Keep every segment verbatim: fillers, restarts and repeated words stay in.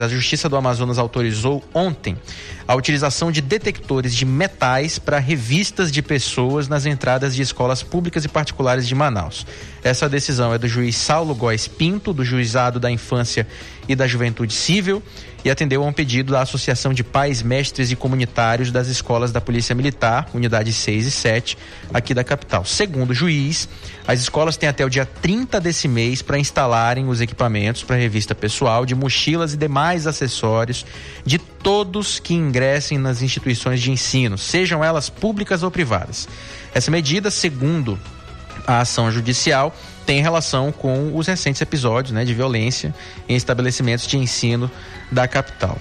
A Justiça do Amazonas autorizou ontem a utilização de detectores de metais para revistas de pessoas nas entradas de escolas públicas e particulares de Manaus. Essa decisão é do juiz Saulo Góes Pinto, do Juizado da Infância e da Juventude Civil, e atendeu a um pedido da Associação de Pais, Mestres e Comunitários das Escolas da Polícia Militar, unidades seis e sete, aqui da capital. Segundo o juiz, as escolas têm até o dia trinta desse mês para instalarem os equipamentos para revista pessoal, de mochilas e demais acessórios de todos que ingressem nas instituições de ensino, sejam elas públicas ou privadas. Essa medida, segundo a ação judicial, tem relação com os recentes episódios, né, de violência em estabelecimentos de ensino da capital.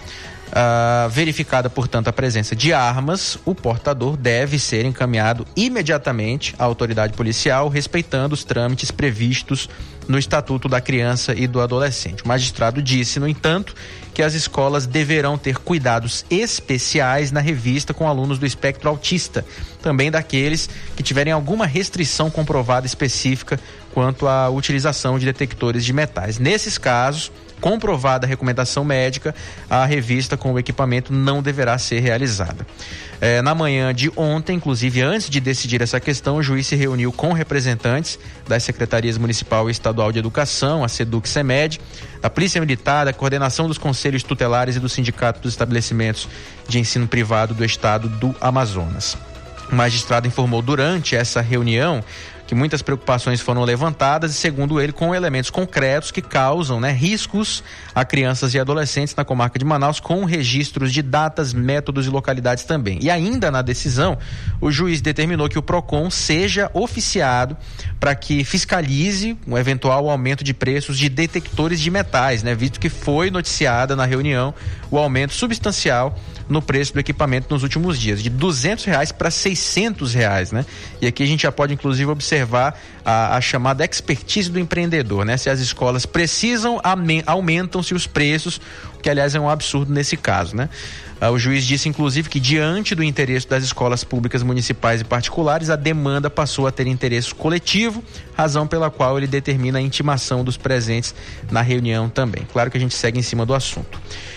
Uh, verificada, portanto, a presença de armas, o portador deve ser encaminhado imediatamente à autoridade policial, respeitando os trâmites previstos no Estatuto da Criança e do Adolescente. O magistrado disse, no entanto, que as escolas deverão ter cuidados especiais na revista com alunos do espectro autista, também daqueles que tiverem alguma restrição comprovada específica quanto à utilização de detectores de metais. Nesses casos, comprovada a recomendação médica, a revista com o equipamento não deverá ser realizada. É, na manhã de ontem, inclusive antes de decidir essa questão, o juiz se reuniu com representantes das Secretarias Municipal e Estadual de Educação, a SEDUC e CEMED, da Polícia Militar, da Coordenação dos Conselhos Tutelares e do Sindicato dos Estabelecimentos de Ensino Privado do Estado do Amazonas. O magistrado informou durante essa reunião que muitas preocupações foram levantadas e, segundo ele, com elementos concretos que causam, né, riscos a crianças e adolescentes na comarca de Manaus, com registros de datas, métodos e localidades também. E ainda na decisão, o juiz determinou que o PROCON seja oficiado para que fiscalize um eventual aumento de preços de detectores de metais, né, visto que foi noticiada na reunião o aumento substancial no preço do equipamento nos últimos dias, de duzentos reais para seiscentos reais, né? E aqui a gente já pode, inclusive, observar a, a chamada expertise do empreendedor, né? Se as escolas precisam, aumentam-se os preços, o que, aliás, é um absurdo nesse caso, né? Ah, o juiz disse, inclusive, que diante do interesse das escolas públicas municipais e particulares, a demanda passou a ter interesse coletivo, razão pela qual ele determina a intimação dos presentes na reunião também. Claro que a gente segue em cima do assunto.